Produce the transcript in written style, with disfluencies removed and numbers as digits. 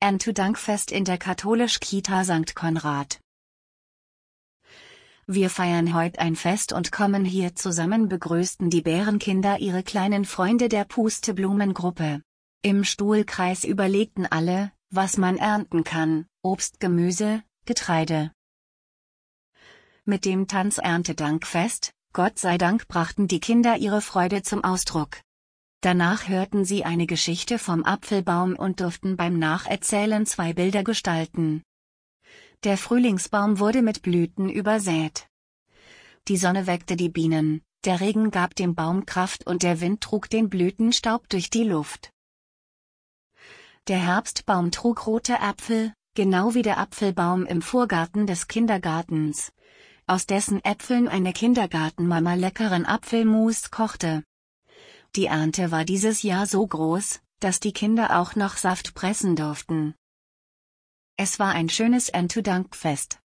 Erntedankfest in der Katholisch-Kita St. Konrad. Wir feiern heute ein Fest und kommen hier zusammen, begrüßten die Bärenkinder ihre kleinen Freunde der Pusteblumen-Gruppe. Im Stuhlkreis überlegten alle, was man ernten kann: Obst, Gemüse, Getreide. Mit dem Tanz Erntedankfest, Gott sei Dank, brachten die Kinder ihre Freude zum Ausdruck. Danach hörten sie eine Geschichte vom Apfelbaum und durften beim Nacherzählen 2 Bilder gestalten. Der Frühlingsbaum wurde mit Blüten übersät. Die Sonne weckte die Bienen, der Regen gab dem Baum Kraft und der Wind trug den Blütenstaub durch die Luft. Der Herbstbaum trug rote Äpfel, genau wie der Apfelbaum im Vorgarten des Kindergartens, aus dessen Äpfeln eine Kindergartenmama leckeren Apfelmus kochte. Die Ernte war dieses Jahr so groß, dass die Kinder auch noch Saft pressen durften. Es war ein schönes Erntedankfest.